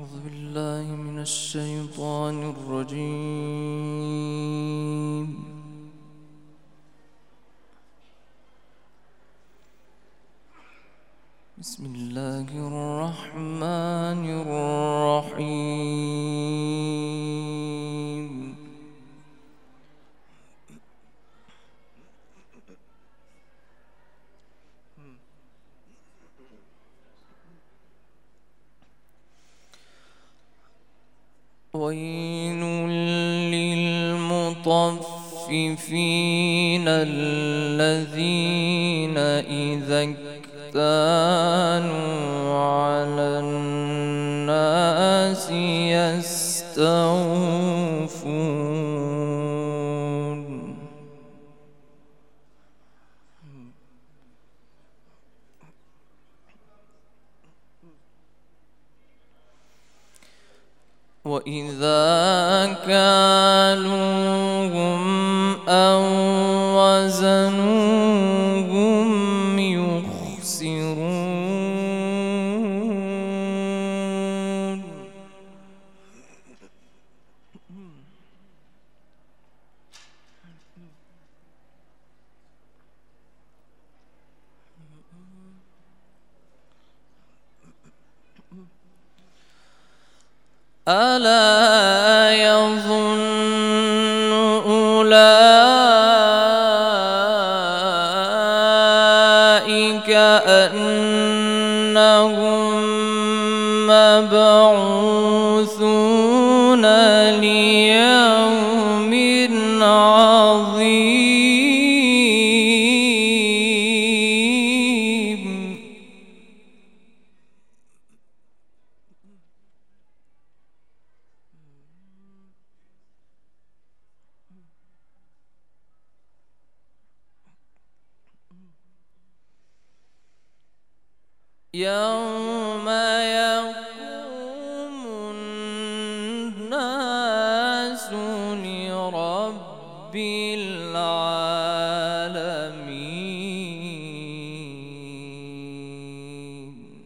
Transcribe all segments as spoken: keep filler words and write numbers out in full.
أعوذ بالله من الشيطان الرجيم. بسم الله الرحمن الرحيم. ويل للمطففين الذين إذا اكتالوا على الناس يستوفون. وإذا كالوهم أو وزنوهم يخسرون. ألا يظن أولئك أنهم مبعوثون ليوم عظيم. يوم يقوم الناس لرب العالمين.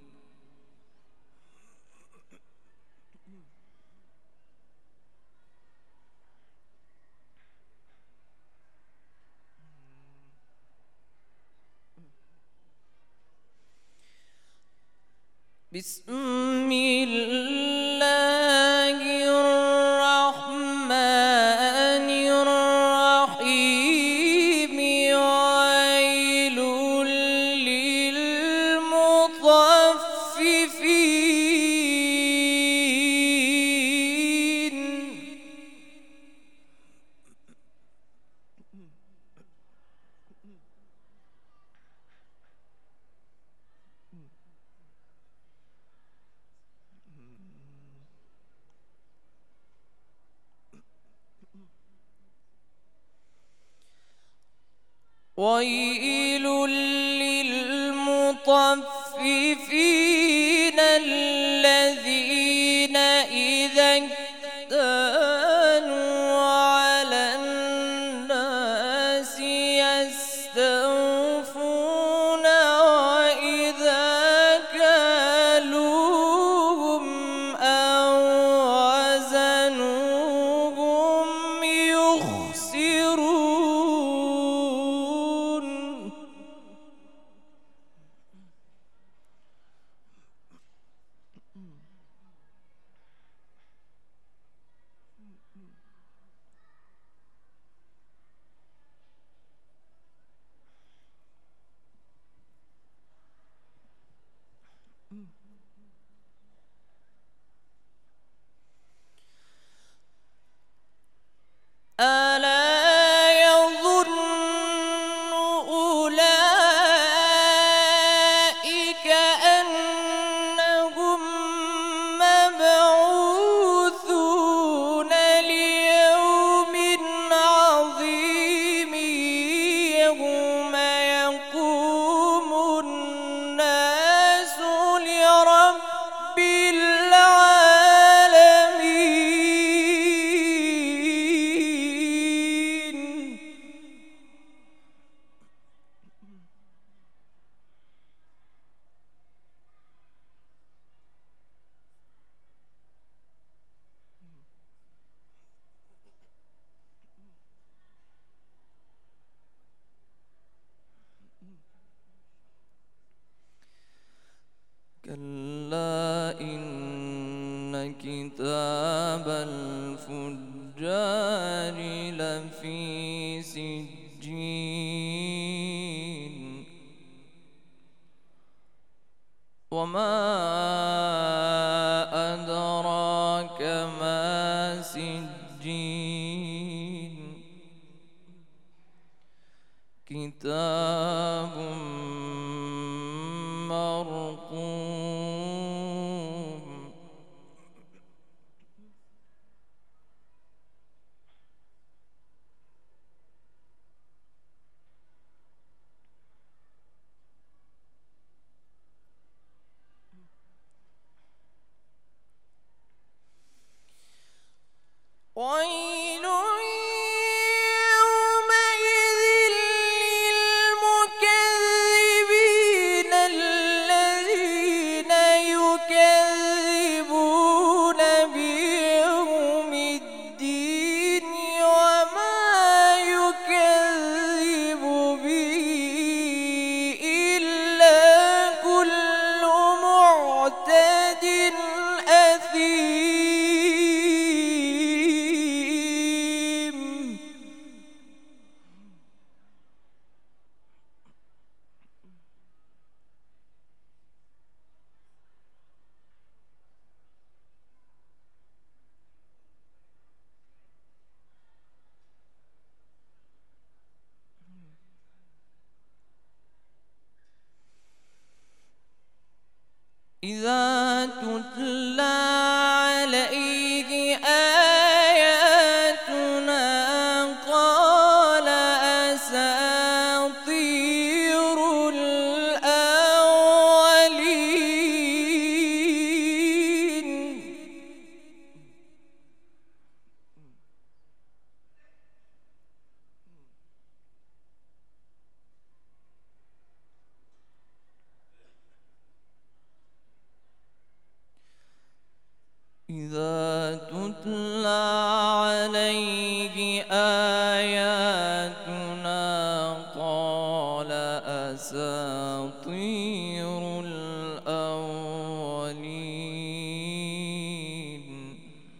بسم الله الرحمن الرحيم. ويل للمطففين. ويل للمطففين الذين إذا اكتالوا على الناس يستوفون. وإذا كالوهم أو وزنوهم يخسرون. إن كتاب الفجار لفي سجين وما أدراك ما سجين كتاب مرقوم ويل يومئذ للمكذبين الذين يكذبون بيوم الدين وما يكذب به إلا كل معتد أثيم إذا تتلى عليه آياتنا قال أساطير الأولين إذا تتلى عليه آياتنا قال أساطير الأولين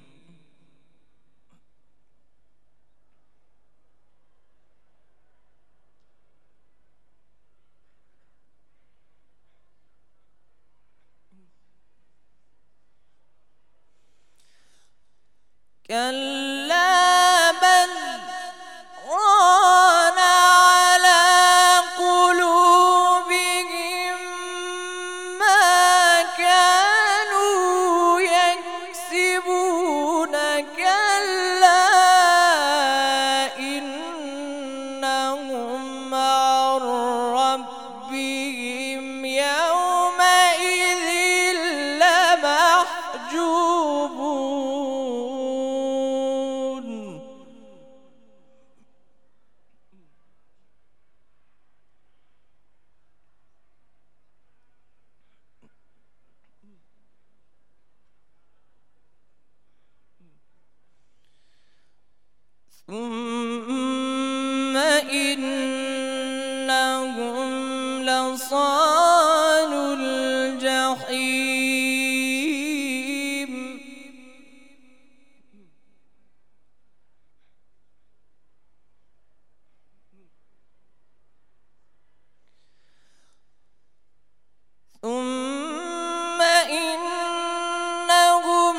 كلا بل ران على قلوبهم ما كانوا يكسبون كلا إنهم عن ربهم يومئذ لمحجوبون ثم إنهم لصالو الجحيم ثم إنهم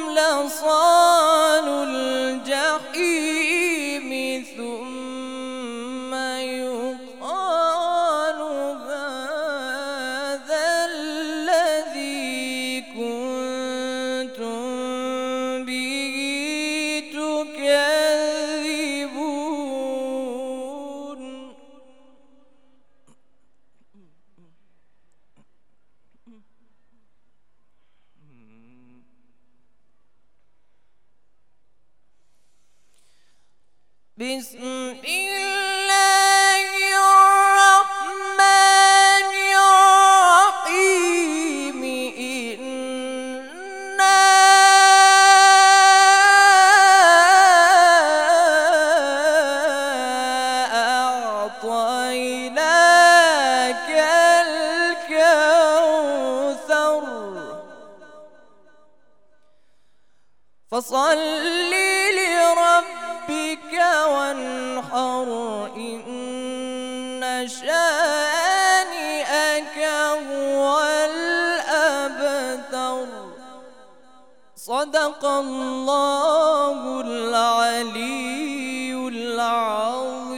لصالو الجحيم ثم يقال هذا الذي كنتم به تكذبون بسم الله الرحمن الرحيم إنا أعطيناك الكوثر فصل لربك وانحر إن شانئك هو الأبتر. صدق الله العلي العظيم.